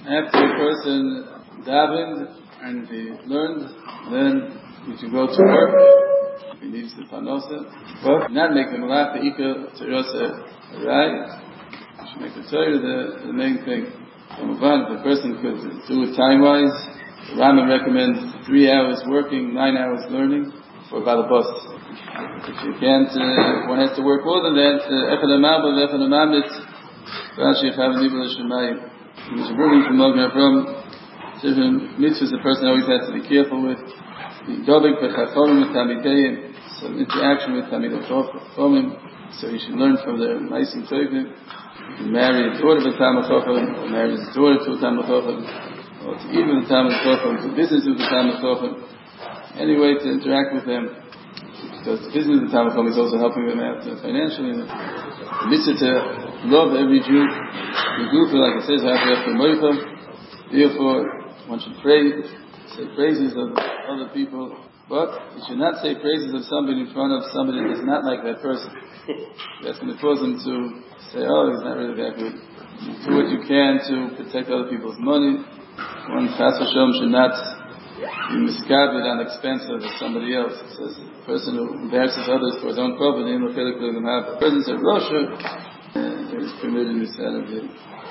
after a person davened and he learned, then he should go to work. He needs the panosa, but not make the malach the ikar terasa right. You should make the Torah the main thing. If the person could do it time-wise, the Rambam recommends 3 hours working, 9 hours learning for about a bus. If you can't, one has to work more than that. Echad Amabah, Echad Amamit, Rashi Chav Nibel Shemayim. There's a ruling from Mogen Avram. Different mitzvahs the person always has to be careful with. Dobik B'Chachomim with Talmidei, some interaction with Talmidei Chachomim, so he should learn from their Ma'asim Tovim. He marry a daughter of a Talmid Chacham, or marry his daughter to a Talmid Chacham, or to eat with a Talmid Chacham, to business with a Talmid Chacham. Any way to interact with them, because the business of the Talmid Chacham is also helping them out financially. The mitzvah to love every Jew, like it says, therefore one should say praises of other people, but you should not say praises of somebody in front of somebody that is not like that person. That's going to cause them to say, oh, he's not really that good. Do what you can to protect other people's money. One Chas v'Shalom should not be misguided on the expense of somebody else. It says the person who embarrasses others for his own profit, the person said Rosha, is permitted to sell it.